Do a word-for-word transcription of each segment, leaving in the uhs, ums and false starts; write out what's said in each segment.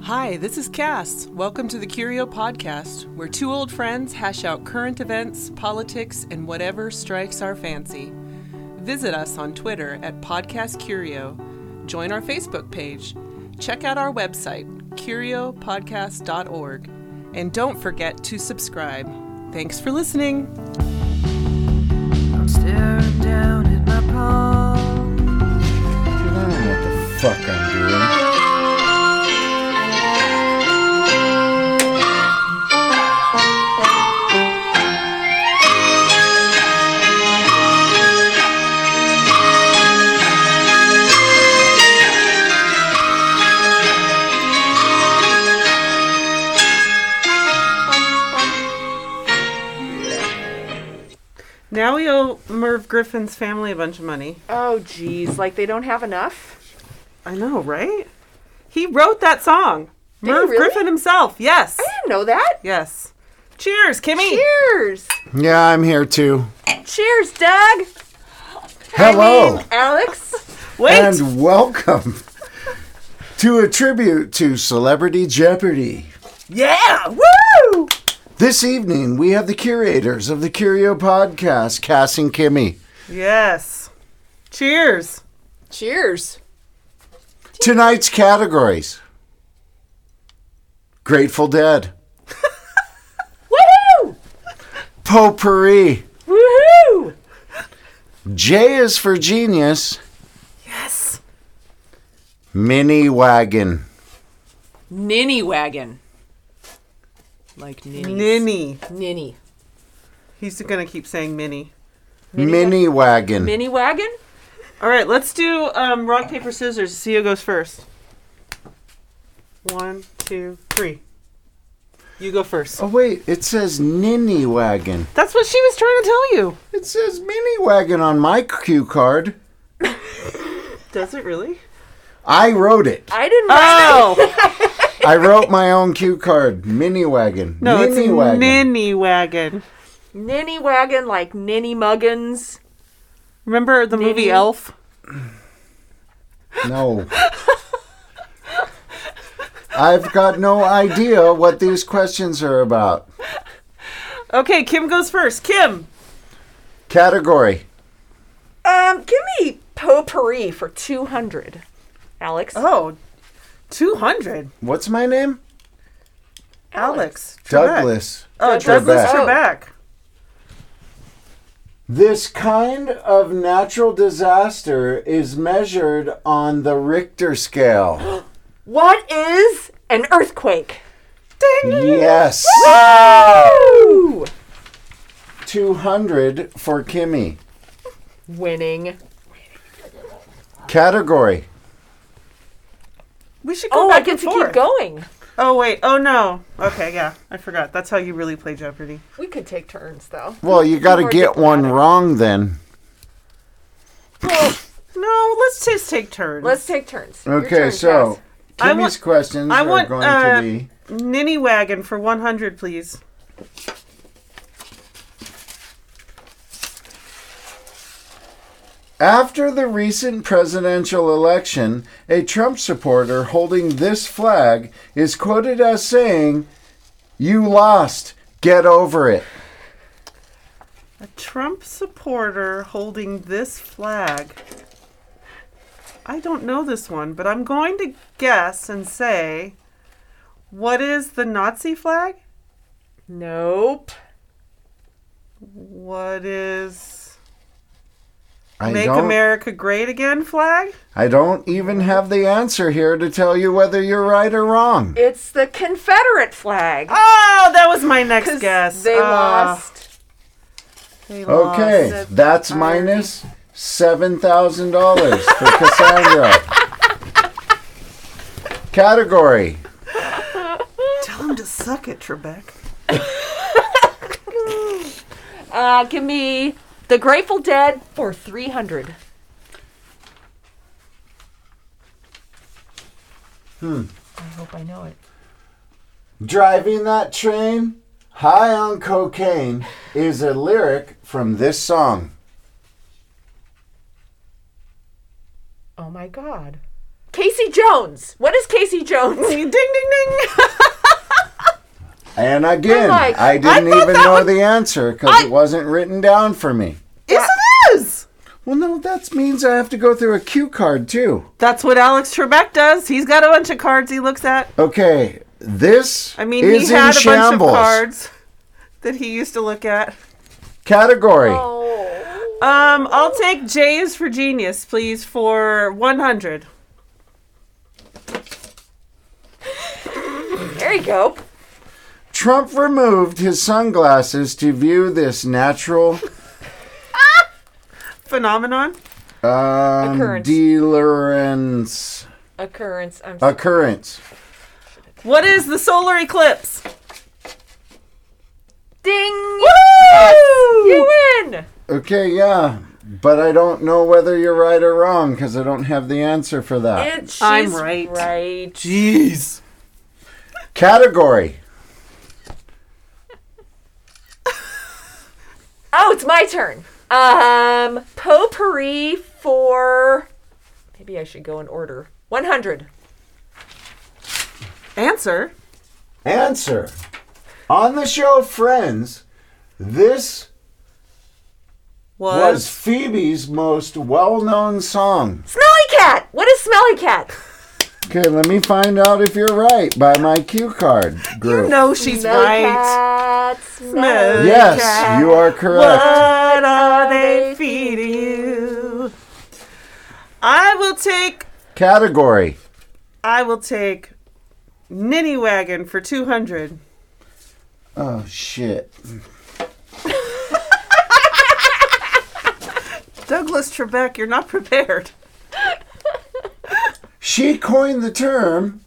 Hi, this is Cass. Welcome to the Curio Podcast, where two old friends hash out current events, politics, and whatever strikes our fancy. Visit us on Twitter at Podcast Curio. Join our Facebook page. Check out our website, curio podcast dot org. And don't forget to subscribe. Thanks for listening. I'm staring down at my palm. I don't know what the fuck I'm doing. Now we owe Merv Griffin's family a bunch of money. Oh, geez. Like they don't have enough? I know, right? He wrote that song. Did he Merv really? Griffin himself. Yes. I didn't know that. Yes. Cheers, Kimmy. Cheers. Yeah, I'm here too. Cheers, Doug. Hello. I mean, Alex. Wait. And welcome to a tribute to Celebrity Jeopardy. Yeah. Woo! This evening, we have the curators of the Curio Podcast, Cass and Kimmy. Yes. Cheers. Cheers. Tonight's categories. Grateful Dead. Woohoo! Potpourri. Woohoo! J is for Genius. Yes. Mini Wagon. Ninny wagon. Like ninny. Ninny. Ninny. He's going to keep saying Minnie. Mini Wagon. Mini wagon? All right, let's do um, rock, paper, scissors. See who goes first. One, two, three. You go first. Oh, wait. It says Ninny Wagon. That's what she was trying to tell you. It says Mini Wagon on my cue card. Does it really? I wrote it. I didn't Oh. I wrote my own cue card. Mini Wagon. No, Ninny it's Wagon. Ninny Wagon. Ninny wagon like Ninny Muggins. Remember the movie Ninny. Elf? No. I've got no idea what these questions are about. Okay, Kim goes first. Kim. Category. Um, give me potpourri for two hundred. Alex. Oh, two hundred. What's my name? Alex. Trebek. Douglas. Oh, Trebek. Douglas Oh. Trebek. This kind of natural disaster is measured on the Richter scale. What is an earthquake? Yes. Woo! two hundred for Kimmy. Winning. Category. We should go Oh, I back get and to forth. keep going. Oh, wait. Oh, no. Okay, yeah. I forgot. That's how you really play Jeopardy. We could take turns, though. Well, you got to More get one diplomatic. wrong then. No, let's just take turns. Let's take turns. Your Okay, turn, so Cass. I Kimmy's want- questions I are want, going uh, to be... Ninny Wagon for one hundred, please. After the recent presidential election, a Trump supporter holding this flag is quoted as saying, "You lost. Get over it." A Trump supporter holding this flag. I don't know this one, but I'm going to guess and say, what is the Nazi flag? Nope. What is I Make don't, America Great Again flag? I don't even have the answer here to tell you whether you're right or wrong. It's the Confederate flag. Oh, that was my next 'Cause guess. They Uh, lost. They lost. Okay, the that's party. minus seven thousand dollars for Cassandra. Category. Tell him to suck it, Trebek. Uh, give me the Grateful Dead for three hundred. Hmm. I hope I know it. Driving that train high on cocaine is a lyric from this song. Oh my God. Casey Jones. What is Casey Jones? Ding, ding, ding. And again, I'm like, I didn't I thought even that know was- the answer because I- it wasn't written down for me. Yes, it is. Well, no, that means I have to go through a cue card too. That's what Alex Trebek does. He's got a bunch of cards he looks at. Okay, this I mean, is he had in a shambles. bunch of cards that he used to look at. Category. Oh. Um, I'll take J is for genius, please, for one hundred. There you go. Trump removed his sunglasses to view this natural Phenomenon. um, Occurrence. delerance Occurrence. I'm sorry. occurrence. What is the solar eclipse? Ding! Woo! You win! Okay, yeah, but I don't know whether you're right or wrong because I don't have the answer for that. And she's I'm right. Right. Jeez. Category. Oh, it's my turn. Um, potpourri for... Maybe I should go in order. one hundred. Answer. Answer. On the show Friends, this Was. was Phoebe's most well-known song. Smelly cat! What is smelly cat? Okay, let me find out if you're right by my cue card group. No, she's Smelly right. cat, smelly Smelly Yes, cat. you are correct. What are they feeding you? I will take. Category. I will take. Ninny Wagon for two hundred. Oh, shit. Douglas Trebek, you're not prepared. She coined the term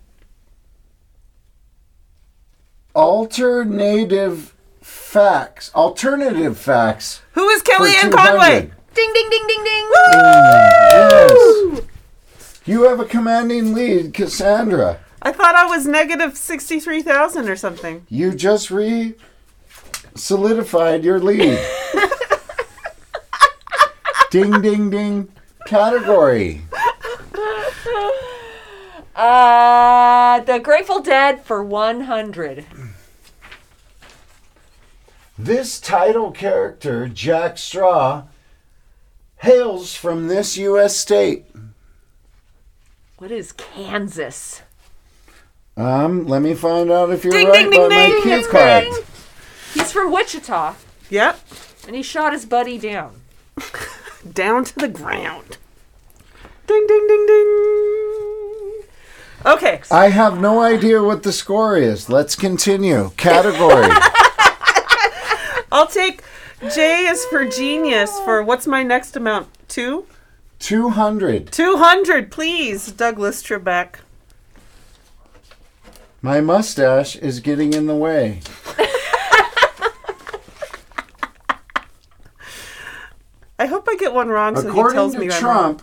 alternative facts. Alternative facts. Who is for Kellyanne two hundred. Conway? Ding, ding, ding, ding, ding. Yes. You have a commanding lead, Cassandra. I thought I was negative sixty-three thousand or something. You just re solidified your lead. Ding, ding, ding. Category. Uh, the Grateful Dead for one hundred. This title character, Jack Straw, hails from this U S state. What is Kansas? Um, let me find out if you're Ding, right ding, ding, by my ding. cue It's card. ding. He's from Wichita, Yep. and he shot his buddy down. Down to the ground. Ding, ding, ding, ding. Okay. I have no idea what the score is. Let's continue. Category. I'll take J is for genius for what's my next amount? Two? two hundred. two hundred, please, Douglas Trebek. My mustache is getting in the way. I hope I get one wrong so he According tells to me I'm Trump,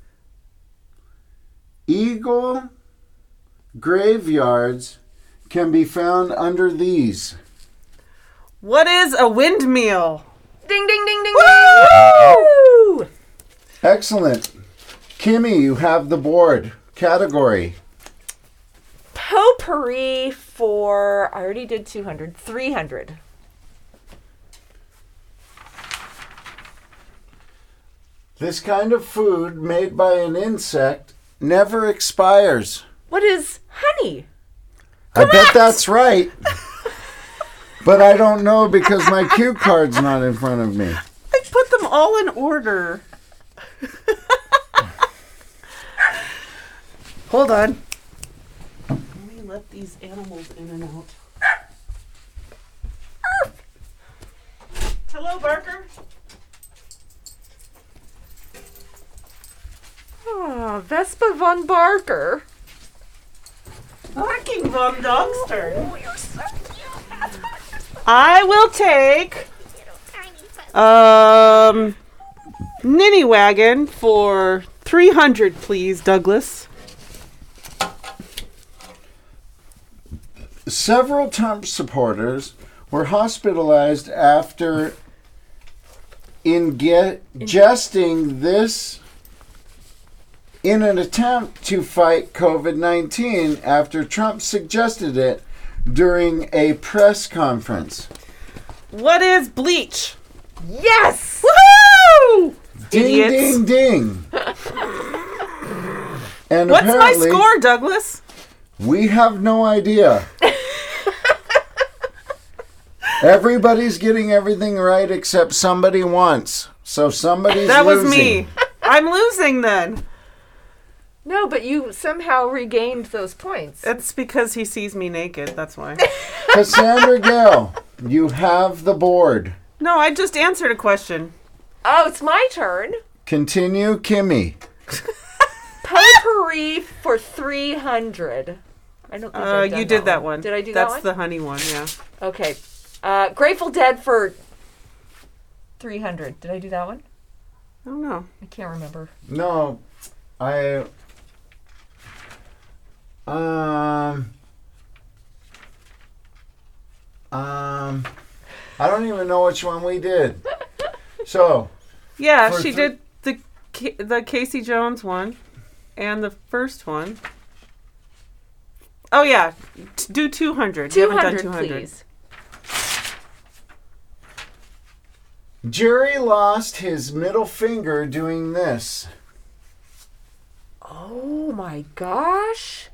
eagle graveyards can be found under these. What is a windmill? Ding, ding, ding, ding, Woo! ding. Excellent. Kimmy, you have the board. Category. Potpourri for, I already did two hundred. three hundred. This kind of food made by an insect never expires. What is honey? I bet that's right. But I don't know because my cue card's not in front of me. I put them all in order. Hold on. Let me let these animals in and out. Hello, Barker. Ah, Vespa von Barker. Barking von Dogstern. I will take um Ninny Wagon for three hundred, please, Douglas. Several Trump supporters were hospitalized after ingesting this in an attempt to fight covid nineteen after Trump suggested it during a press conference. What is bleach? Yes! Woohoo! Ding, Idiots. ding, ding. And What's my apparently, score, Douglas? we have no idea. Everybody's getting everything right except somebody once. So somebody's That was losing. me. I'm losing then. No, but you somehow regained those points. It's because he sees me naked. That's why. Cassandra Gale, you have the board. No, I just answered a question. Oh, it's my turn. Continue, Kimmy. Potpourri for three hundred. I don't think Uh, I've done you did that one. Did I do That's that the honey one, yeah. one? Okay. Uh, Grateful Dead for three hundred. Did I do that one? I don't know. I can't remember. No, I. Um. Um. I don't even know which one we did. So. Yeah, For she th- did the Ca- the Casey Jones one and the first one. Oh, yeah. T- do two hundred. You two haven't done hundred, two hundred. please. Jerry lost his middle finger doing this. Oh my gosh.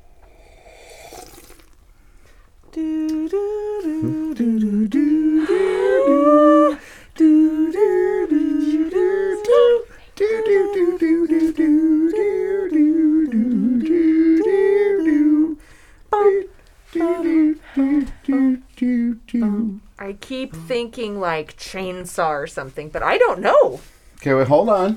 Do, do, do, do, Do, do, do, do, do, do, do, do, do, do. Do, do, do, do, do, do, do, do, do, do, do. Do, do, do, do, do. I keep thinking like chainsaw or something, but I don't know. Okay, wait, hold on.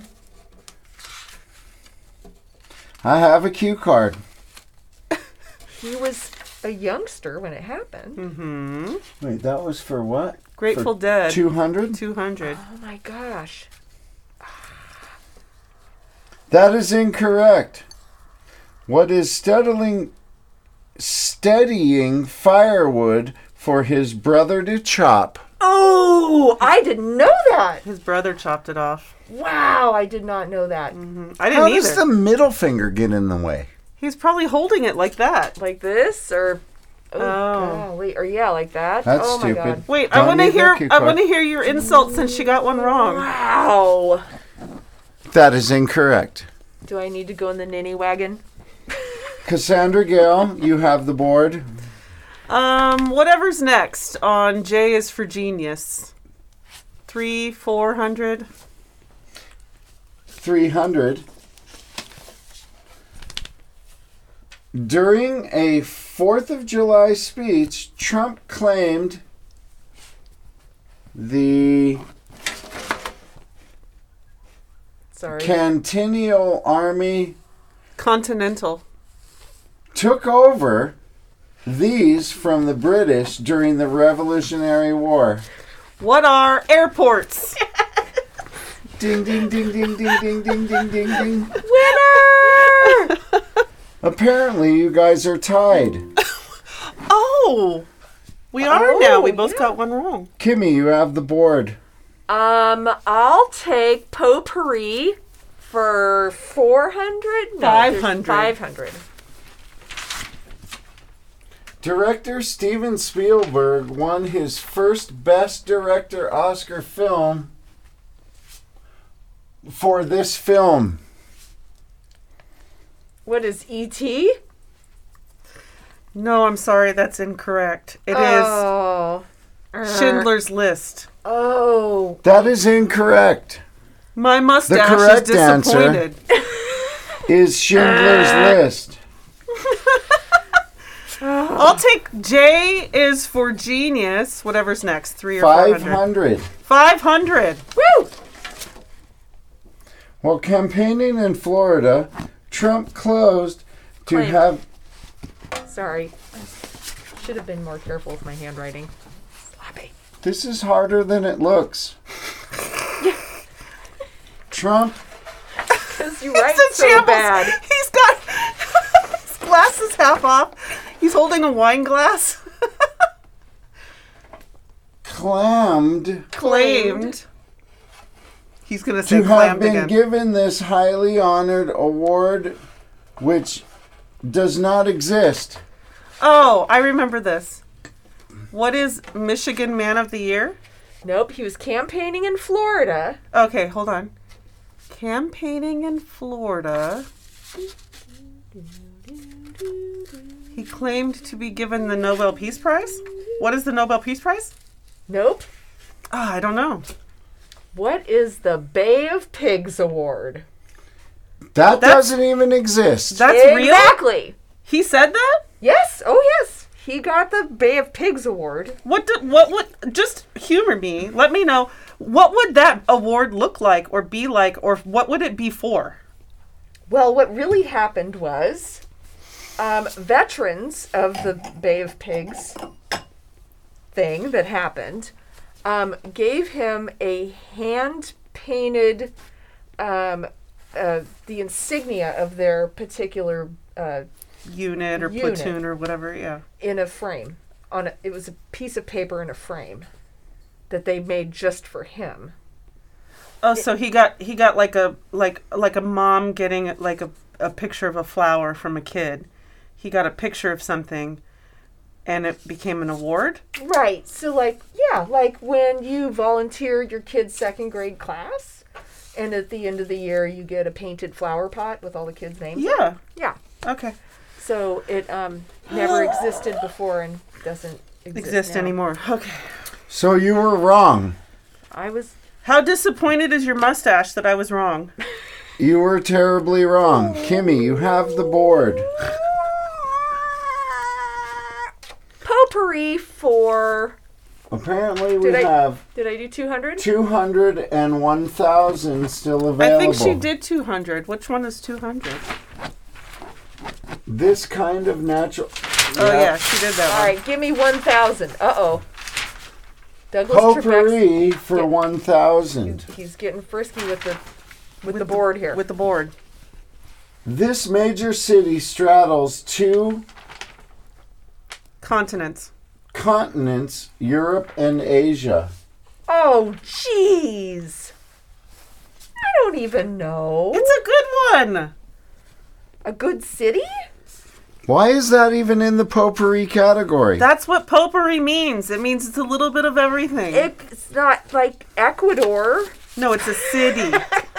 I have a cue card. He was a youngster when it happened. Mm-hmm. Wait, that was for what? Grateful Dead. two hundred? two hundred. Oh my gosh. That is incorrect. What is steadily steadying firewood for his brother to chop? Oh, I didn't know that. His brother chopped it off. Wow, I did not know that. Mhm. I didn't How either. does the middle finger get in the way? He's probably holding it like that. Like this or oh, Oh. golly. Or yeah, like that. That's oh my stupid. god. Wait, I Don't want to need that hear. cue I card. want to hear your insult since she got one wrong. Wow. That is incorrect. Do I need to go in the ninny wagon? Cassandra Gale, you have the board. Um, whatever's next on J is for Genius. Three, four hundred. three hundred. During a fourth of July speech, Trump claimed the Sorry. Continental Army Continental. took over these from the British during the Revolutionary War. What are airports? Ding, ding, ding, ding, ding, ding, ding, ding, ding, ding. Winner! Apparently, you guys are tied. Oh, we are Oh, now. We both yeah. got one wrong. Kimmy, you have the board. um, I'll take potpourri for four hundred? No, five there's hundred. five hundred. Director Steven Spielberg won his first Best Director Oscar film for this film. What is E T? No, I'm sorry. That's incorrect. It is Oh. Schindler's List. Oh. That is incorrect. My mustache correct is disappointed. Is Schindler's List. I'll take J is for Genius. Whatever's next. Three or five four hundred. hundred. Five hundred. Woo! While campaigning in Florida, Trump closed to Claim. have... Sorry. Should have been more careful with my handwriting. Sloppy. This is harder than it looks. Trump Because you write It's a so shambles. bad. He's got his glasses half off. He's holding a wine glass. clammed Claimed. He's He's going to say to have clammed been again. given this highly honored award, which does not exist. Oh, I remember this. What is Michigan Man of the Year? Nope, he was campaigning in Florida. Okay, hold on. Campaigning in Florida. He claimed to be given the Nobel Peace Prize. What is the Nobel Peace Prize? Nope. Ah, I don't know. What is the Bay of Pigs Award? That That's- doesn't even exist. That's real? Exactly. He said that? Yes. Oh, yes. He got the Bay of Pigs Award. What do, what would, just humor me. Let me know, what would that award look like or be like, or what would it be for? Well, what really happened was um, veterans of the Bay of Pigs thing that happened um, gave him a hand-painted, um, uh, the insignia of their particular uh, Unit or Unit. platoon or whatever, yeah. in a frame. On a, it was a piece of paper in a frame that they made just for him. Oh, so he got he got like a like like a mom getting like a, a picture of a flower from a kid. He got a picture of something and it became an award? Right. So, like, yeah, like when you volunteer your kid's second grade class, and at the end of the year you get a painted flower pot with all the kids' names. Yeah. Yeah. Okay. So it um, never existed before and doesn't exist, Exist now. anymore. Okay. So you were wrong. I was. How disappointed is your mustache that I was wrong? You were terribly wrong. Kimmy, you have the board. Potpourri for. Apparently we Did I- have Did I do two hundred? two hundred one thousand still available. I think she did two hundred. Which one is two hundred? This kind of natural... Oh, yeah, she did that All one. right, give me one thousand. Uh oh. Douglas Trebek's. Potpourri for Yeah. one thousand. He's getting frisky with the with, the board here. With the board. This major city straddles two Continents. continents, Europe and Asia. Oh, jeez. I don't even know. It's a good one. A good city? Why is that even in the potpourri category? That's what potpourri means. It means it's a little bit of everything. It's not like Ecuador. no, it's a city.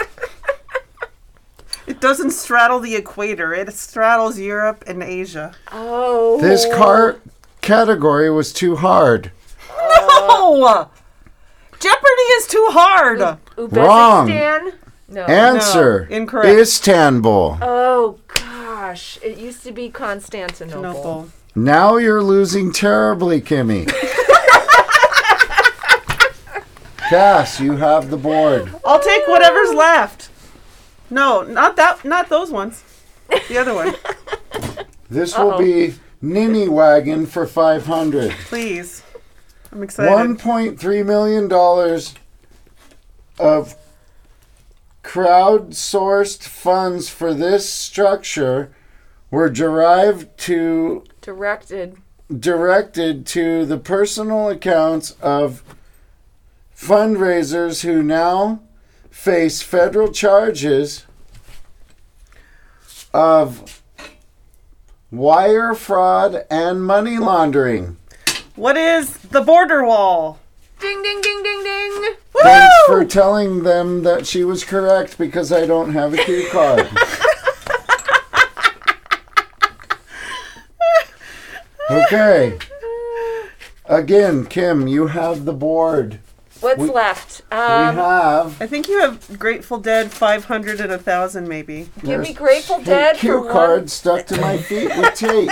It doesn't straddle the equator. It straddles Europe and Asia. Oh. This car category was too hard. No! Jeopardy is too hard. Uzbekistan? No. Answer. No, incorrect. Istanbul. Oh, gosh. It used to be Constantinople. Noble. Now you're losing terribly, Kimmy. Cass, you have the board. I'll take whatever's left. No, not that. Not those ones. The other one, This will Uh-oh. be Ninny Wagon for five hundred. please. I'm excited. one point three million dollars of crowdsourced funds for this structure were derived to Directed. directed to the personal accounts of fundraisers who now face federal charges of wire fraud and money laundering. What is the border wall? Ding, ding, ding, ding, ding. Thanks for telling them that she was correct because I don't have a cue card. Okay. Again, Kim, you have the board. What's We- left? We Um, have. I think you have Grateful Dead five hundred and a thousand maybe. give me there's Grateful ta- Dead for cue one. card stuck to my feet with tape.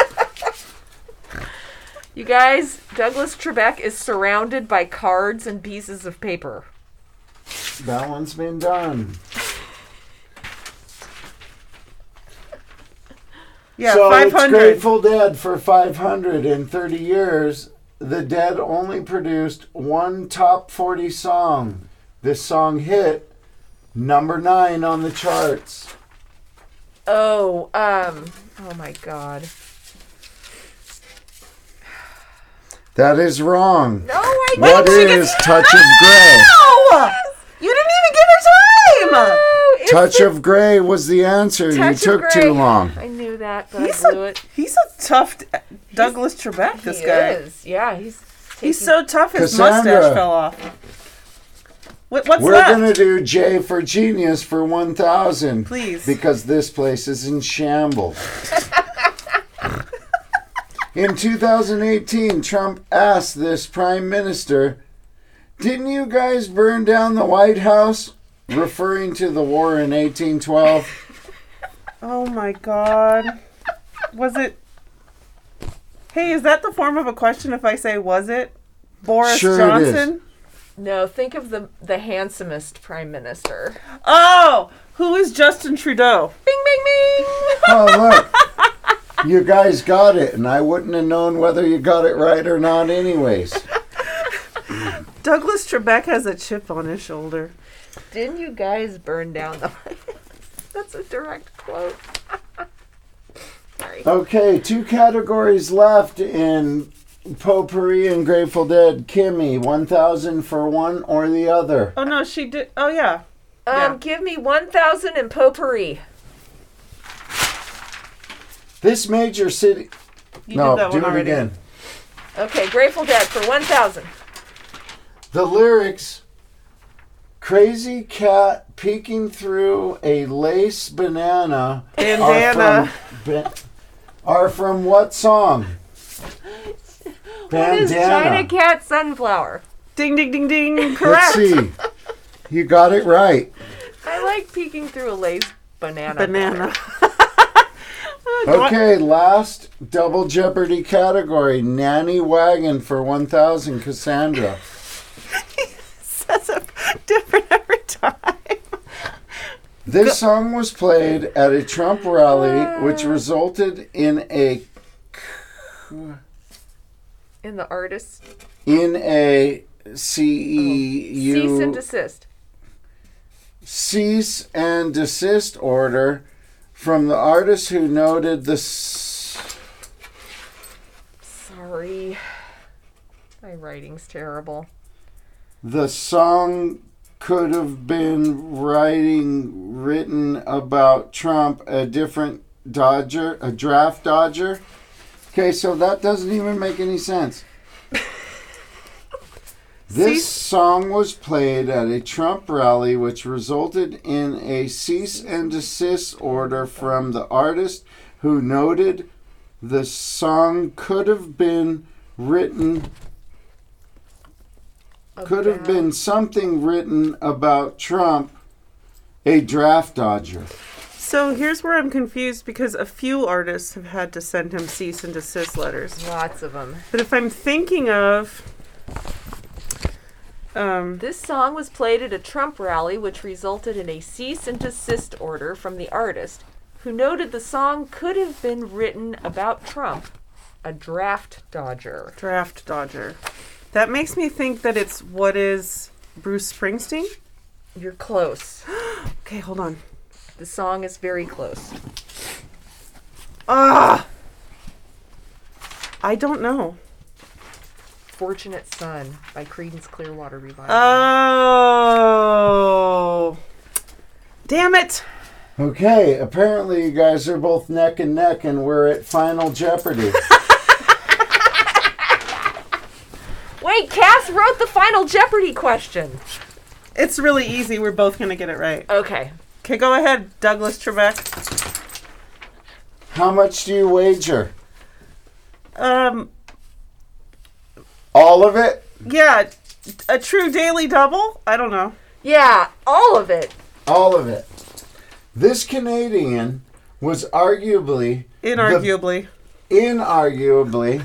You guys, Douglas Trebek is surrounded by cards and pieces of paper. That one's been done. Yeah, so five it's hundred. Grateful Dead for five hundred. In thirty years, the Dead only produced one top forty song. This song hit number nine on the charts. Oh, um, oh my God. That is wrong. No, I What she is gets- Touch of Grey? No! You didn't even give her Oh, it's Touch the of Grey was the answer. Touch You of took Grey. too long. I knew that, but He's I blew a it. he's a tough d- Douglas Trebek. This he guy. is. Yeah, he's He's taking- so tough. His Cassandra. mustache fell off. What, what's We're left? going to do J for Genius for one thousand. Please. Because this place is in shambles. In two thousand eighteen, Trump asked this prime minister, "Didn't you guys burn down the White House?" Referring to the war in eighteen twelve. Oh my God. Was it? Hey, is that the form of a question if I say was it? Boris Sure it Johnson? No, think of the the handsomest prime minister. Oh, who is Justin Trudeau? Bing, bing, bing. Oh, look. You guys got it, and I wouldn't have known whether you got it right or not anyways. Douglas Trebek has a chip on his shoulder. Didn't you guys burn down the? That's a direct quote. Sorry. Okay, two categories left in Potpourri and Grateful Dead. Kimmy, one thousand for one or the other. Oh no, she did. Oh yeah. Um, Yeah. give me one thousand in potpourri. This major city... You no, did that do one it already. again. Okay, Grateful Dead for one thousand. The lyrics, crazy cat peeking through a lace banana, Bandana. Are from, ba- are from what song? What is China Bandana. Cat Sunflower? Ding ding ding ding. Let's Correct. see. You got it right. I like peeking through a lace banana. Banana. Okay, last double Jeopardy category. Nanny Wagon for one thousand, Cassandra. Says it different every time. This song was played at a Trump rally, which resulted in a In the artist. in a C E U Cease and desist. cease and desist order from the artist who noted the s- Sorry. My writing's terrible. the song could have been writing written about Trump, a different Dodger, a draft dodger. Okay, so that doesn't even make any sense. This Cease- song was played at a Trump rally, which resulted in a cease and desist order from the artist who noted the song could have been written, could have About- been something written about Trump, a draft dodger. So here's where I'm confused because a few artists have had to send him cease and desist letters. Lots of them. But if I'm thinking of, um, This song was played at a Trump rally, which resulted in a cease and desist order from the artist, who noted the song could have been written about Trump, a draft dodger. draft dodger, that makes me think that it's what is Bruce Springsteen? You're close. Okay, hold on. The song is very close. Ah, I don't know. Fortunate Son by Creedence Clearwater Revival. Oh, damn it! Okay, apparently you guys are both neck and neck, and we're at Final Jeopardy. Wait, Cass wrote the Final Jeopardy question. It's really easy. We're both gonna get it right. Okay. Okay, go ahead, Douglas Trebek. How much do you wager? Um, All of it? yeah, a true daily double. I don't know. Yeah, all of it. All of it. This Canadian was arguably, Inarguably. the, inarguably,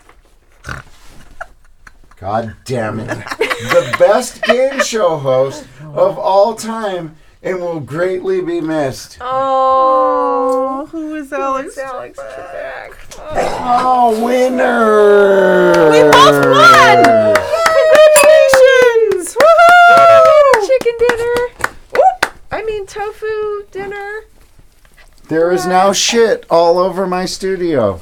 God damn it, the best game show host of all time and will greatly be missed. Oh. Oh, who is Alex? Who's Alex Trebek? Oh, winner! We both won! Congratulations! Woohoo! Chicken dinner. Oop. I mean tofu dinner. There is now shit all over my studio.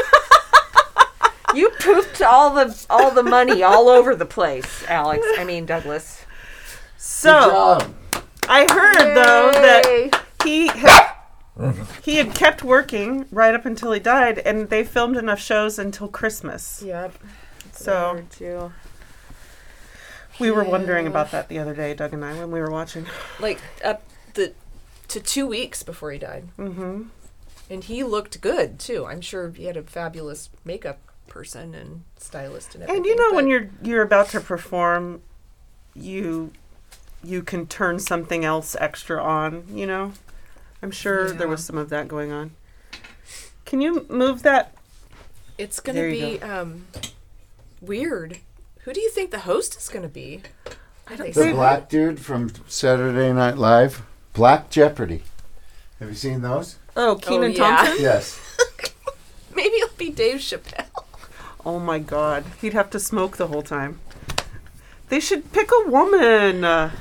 You pooped all the all the money all over the place, Alex. I mean Douglas. Good So, job. I heard though that Yay. he had, he had kept working right up until he died, and they filmed enough shows until Christmas. Yep. So Weird, too. we were wondering about that the other day, Doug and I, when we were watching. Like up the to two weeks before he died. Mm-hmm. And he looked good too. I'm sure he had a fabulous makeup person and stylist and everything. And you know, when but- you're you're about to perform, you you can turn something else extra on. You know, I'm sure there Yeah. was some of that going on. Can you move that? It's going There to you be um, weird. Who do you think the host is going to be? I don't The know. black dude from Saturday Night Live, Black Jeopardy. Have you seen those? Oh, Keenan yeah. Thompson. Yes. Maybe it'll be Dave Chappelle. Oh my God, he'd have to smoke the whole time. They should pick a woman. Uh,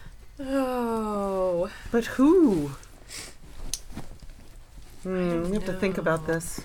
Oh. but who? Hmm, we have to think about this.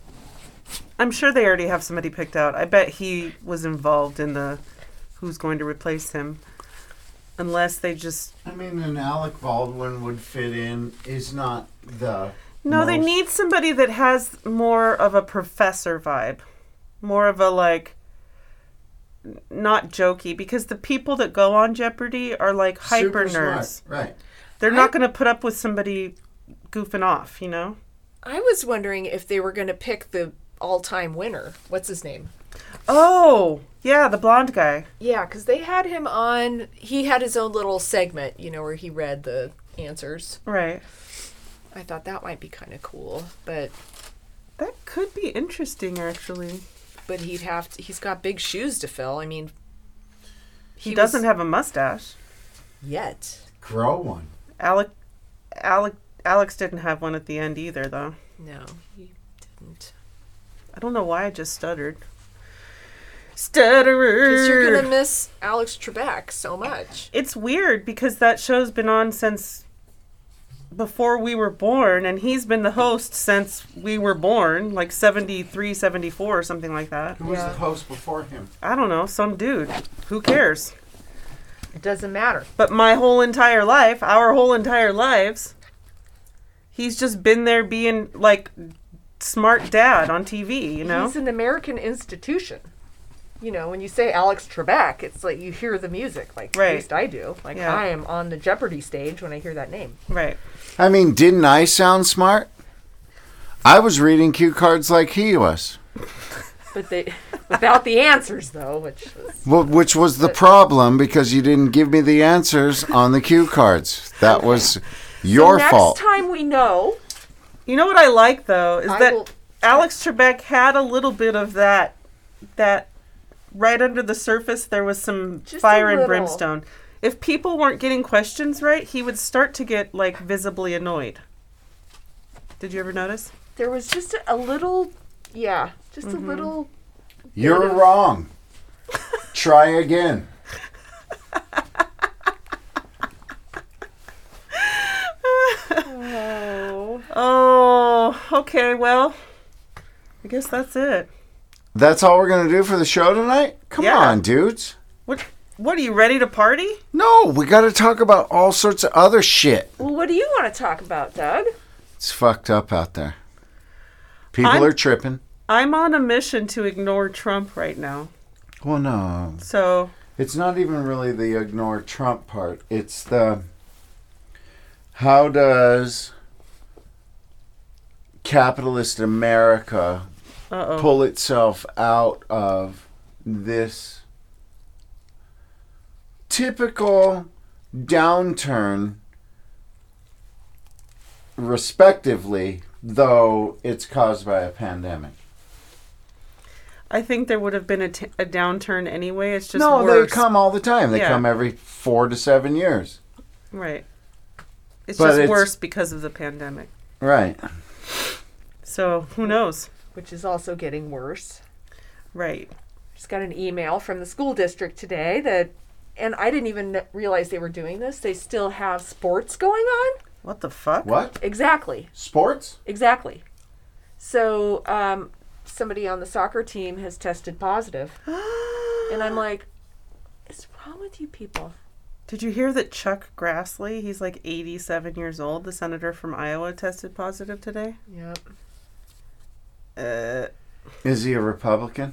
I'm sure they already have somebody picked out. I bet he was involved in the who's going to replace him. Unless they just... I mean, an Alec Baldwin would fit in. Is not the... No, they most- need somebody that has more of a professor vibe. More of a, like, n- not jokey. Because the people that go on Jeopardy are, like, hyper Super smart. nerds. Right. They're I- not going to put up with somebody goofing off, you know? I was wondering if they were going to pick the all-time winner. What's his name? Oh, yeah, the blonde guy. Yeah, because they had him on. He had his own little segment, you know, where he read the answers. Right. I thought that might be kind of cool, but That could be interesting, actually. but he'd have to. He's got big shoes to fill. I mean, He, was- doesn't have a mustache. yet. Grow one. Alec, Alec, Alex didn't have one at the end either, though. No, he didn't. I don't know why I just stuttered. Stutterer. Because you're gonna miss Alex Trebek so much. It's weird because that show's been on since before we were born, and he's been the host since we were born, like seventy-three, seventy-four or something like that. Who was Yeah. the host before him? I don't know, some dude. Who cares? It doesn't matter. But my whole entire life, our whole entire lives, he's just been there being like smart dad on T V, you know? He's an American institution. You know, when you say Alex Trebek, it's like you hear the music. Like, Right. at least I do. Like, Yeah. I am on the Jeopardy stage when I hear that name. Right. I mean, didn't I sound smart? I was reading cue cards like he was. But they, without the answers, though, which was... Well, which was the problem because you didn't give me the answers on the cue cards. That was your next fault. time we know, You know what I like though is I that will- Alex Trebek had a little bit of that that right under the surface there was some Just a fire and little. brimstone. If people weren't getting questions right, he would start to get like visibly annoyed. Did you ever notice? there was just a, a little, yeah, just Mm-hmm. a little... You're wrong. Try again. Oh. Oh, okay, well, I guess that's it. That's all we're going to do for the show tonight? Come Yeah. on, dudes. What what are you ready to party? No, we got to talk about all sorts of other shit. Well, what do you want to talk about, Doug? It's fucked up out there. People I'm- are tripping. I'm on a mission to ignore Trump right now. Well, no. So, It's not even really the ignore Trump part. It's the how does capitalist America uh-oh. pull itself out of this typical downturn, respectively, though it's caused by a pandemic. I think there would have been a, t- a downturn anyway. It's just no, worse. they come all the time. They Yeah. come every four to seven years. Right. It's But just it's- worse because of the pandemic. Right. So, who knows? Which is also getting worse. Right. Just got an email from the school district today that, and I didn't even kn- realize they were doing this. They still have sports going on. What the fuck? What? Exactly. Sports? Exactly. So, um, somebody on the soccer team has tested positive. And I'm like, what's wrong with you people? Did you hear that Chuck Grassley, he's like eighty-seven years old, the senator from Iowa, tested positive today? Yep. Uh, Is he a Republican?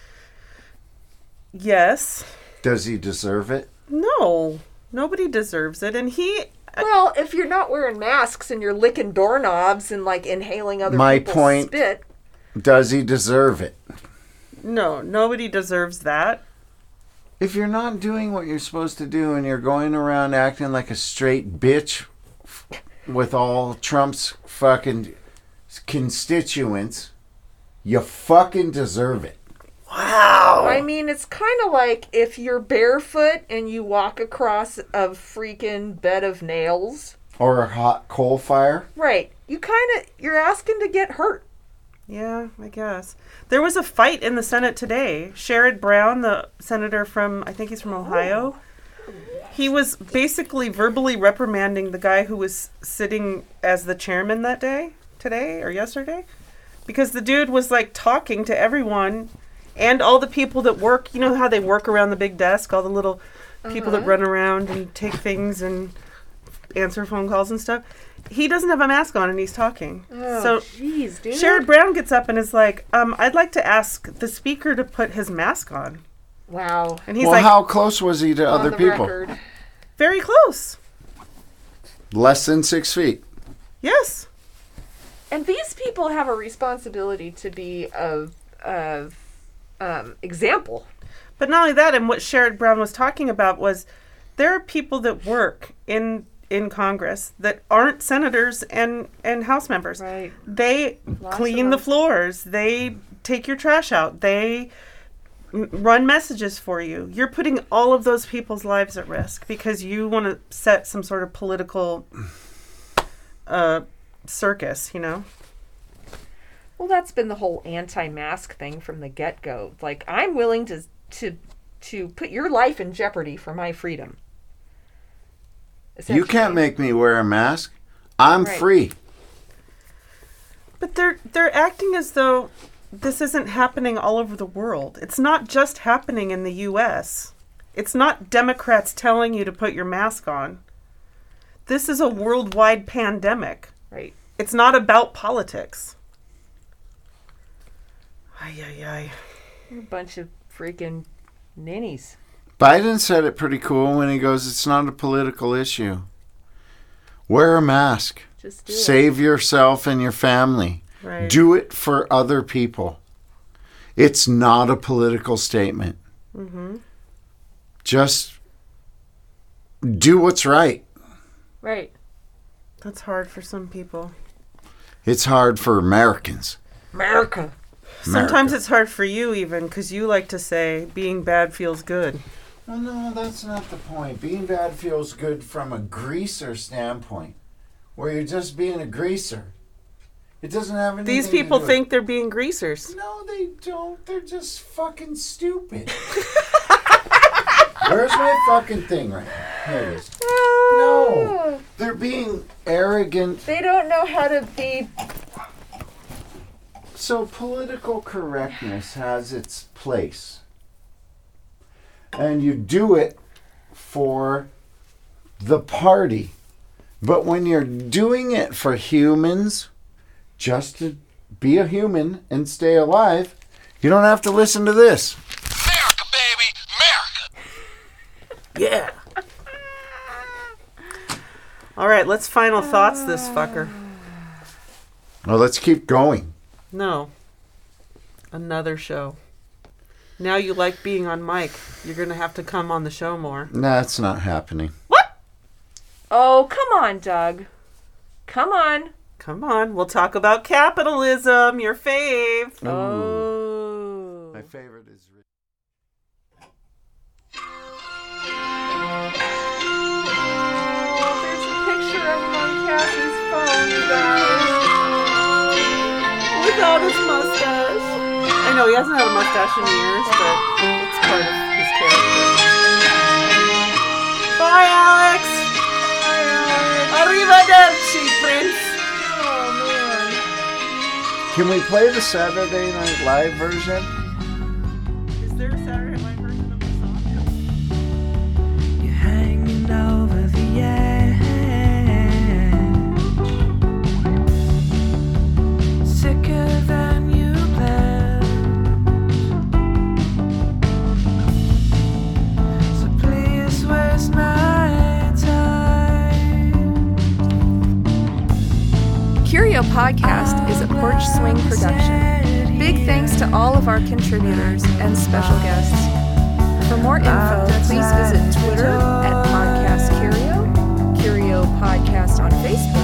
yes. Does he deserve it? No. Nobody deserves it. And he... Well, if you're not wearing masks and you're licking doorknobs and, like, inhaling other My people's point- spit... Does he deserve it? No, nobody deserves that. If you're not doing what you're supposed to do and you're going around acting like a straight bitch with all Trump's fucking constituents, you fucking deserve it. Wow. I mean, it's kind of like if you're barefoot and you walk across a freaking bed of nails. Or a hot coal fire. Right. You kind of, you're asking to get hurt. Yeah, I guess. There was a fight in the Senate today. Sherrod Brown, the senator from, I think he's from Ohio, he was basically verbally reprimanding the guy who was sitting as the chairman that day, today or yesterday, because the dude was like talking to everyone and all the people that work. You know how they work around the big desk, all the little people Uh-huh. that run around and take things and answer phone calls and stuff. He doesn't have a mask on and he's talking. Oh, so jeez, dude. Sherrod Brown gets up and is like, um, I'd like to ask the speaker to put his mask on. Wow. And he's well, like, how close was he to On other the people? record. very close. Less than six feet. Yes. And these people have a responsibility to be of, of um, example. But not only that, and what Sherrod Brown was talking about was there are people that work in in Congress that aren't senators and, and House members. Right. They Lots clean of the them. floors. They take your trash out. They m- run messages for you. You're putting all of those people's lives at risk because you want to set some sort of political uh, circus, you know? Well, that's been the whole anti-mask thing from the get-go. Like, I'm willing to to to put your life in jeopardy for my freedom. You can't make me wear a mask. I'm Right. free. But they're they're acting as though this isn't happening all over the world. It's not just happening in the U S. It's not Democrats telling you to put your mask on. This is a worldwide pandemic. Right. It's not about politics. Ay, ay, ay. You're a bunch of freaking ninnies. Biden said it pretty cool when he goes, it's not a political issue. Wear a mask. Just do it. Save yourself and your family. Right. Do it for other people. It's not a political statement. Mm-hmm. Just do what's right. Right. That's hard for some people. It's hard for Americans. America. Sometimes America. it's hard for you even because you like to say being bad feels good. Well, no, that's not the point. Being bad feels good from a greaser standpoint, where you're just being a greaser. It doesn't have anything These to people do with- think they're being greasers. No, they don't. They're just fucking stupid. Where's my fucking thing right now? Here it is. No. They're being arrogant. They don't know how to be. So political correctness has its place. And you do it for the party. But when you're doing it for humans, just to be a human and stay alive, you don't have to listen to this. America, baby, America. Yeah. All right, let's final thoughts this fucker. Well, let's keep going. No. Another show. Now you like being on mic. You're going to have to come on the show more. That's not happening. What? Oh, come on, Doug. Come on. Come on. We'll talk about capitalism, your fave. Oh. My favorite is... Oh, there's a picture of him on Cassie's phone, you guys. Without his mustache. I know he hasn't had a mustache in years, but it's part of his character. Bye, Alex. Hi, Alex. Arrivederci, Prince. Oh, man. Can we play the Saturday Night Live version? Is there a Saturday Night Live version of the song? You're hanging leaning over the edge. Sicker than you planned. So please waste my time. Curio Podcast is a Porch Swing production. Big thanks to all of our contributors and special guests. For more info, please visit Twitter at Podcast Curio, Curio Podcast on Facebook,